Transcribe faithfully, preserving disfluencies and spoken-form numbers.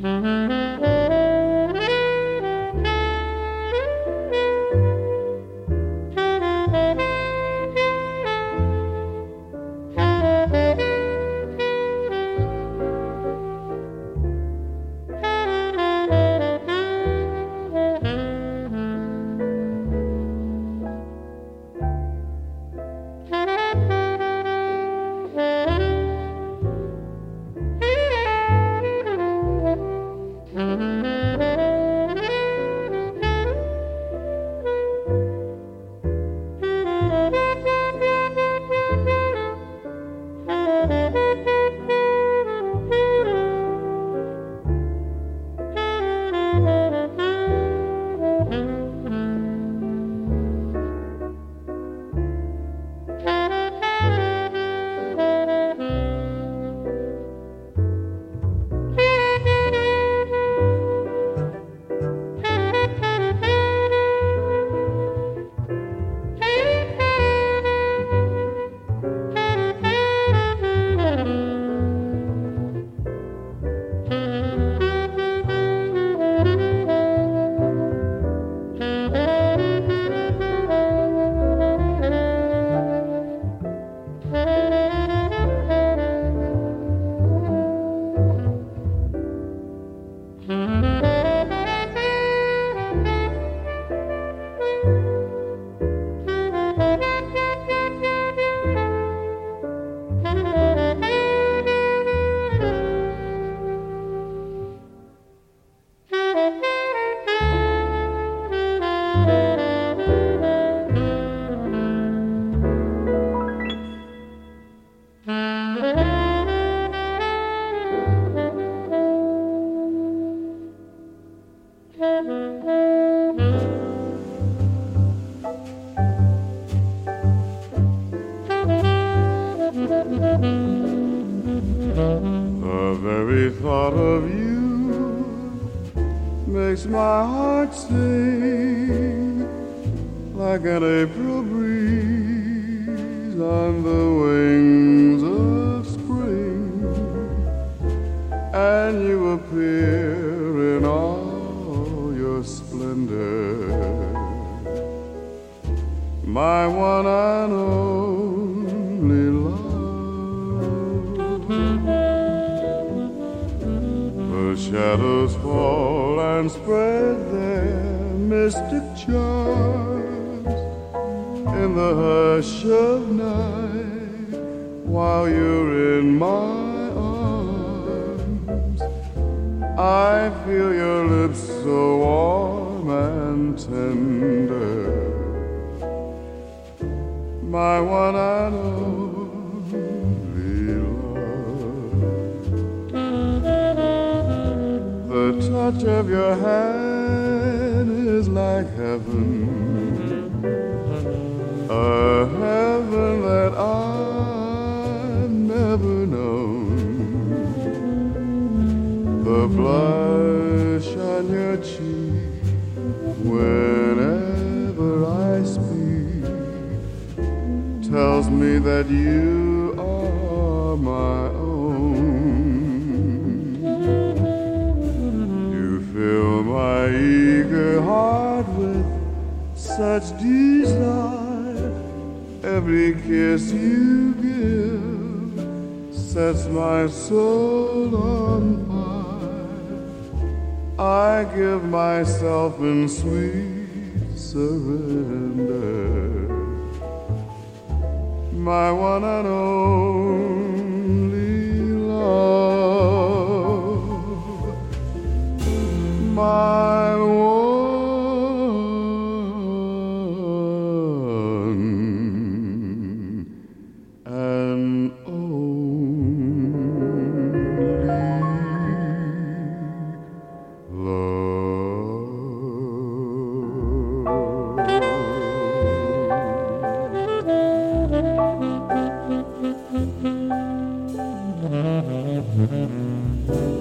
The very thought of you makes my heart sing like an April breeze on the wings of spring, and you appear in all your splendor, my one and only love. The shadows fall and spread their mystic charms in the hush of night while you're in my arms. I feel your lips so warm and tender, my one and only love. The touch of your hand is like heaven, a heaven that I've never known. The blush on your cheek whenever I speak tells me that you are my own. You fill my eager heart with such desire. Every kiss you give sets my soul on fire. I give myself in sweet surrender, my one and only love, my one and only love. Mm-hmm.